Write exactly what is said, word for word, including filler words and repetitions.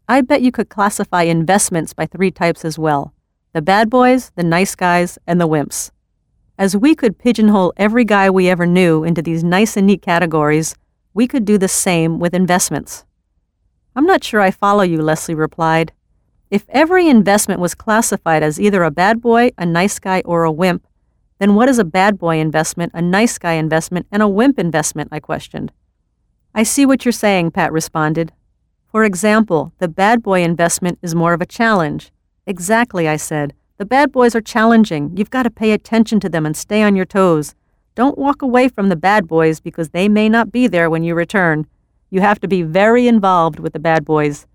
I bet you could classify investments by three types as well: the bad boys, the nice guys, and the wimps. As we could pigeonhole every guy we ever knew into these nice and neat categories, we could do the same with investments. I'm not sure I follow you, Leslie replied. If every investment was classified as either a bad boy, a nice guy, or a wimp, then what is a bad boy investment, a nice guy investment, and a wimp investment? I questioned. I see what you're saying, Pat responded. For example, the bad boy investment is more of a challenge. Exactly, I said. The bad boys are challenging. You've got to pay attention to them and stay on your toes. Don't walk away from the bad boys because they may not be there when you return. You have to be very involved with the bad boys.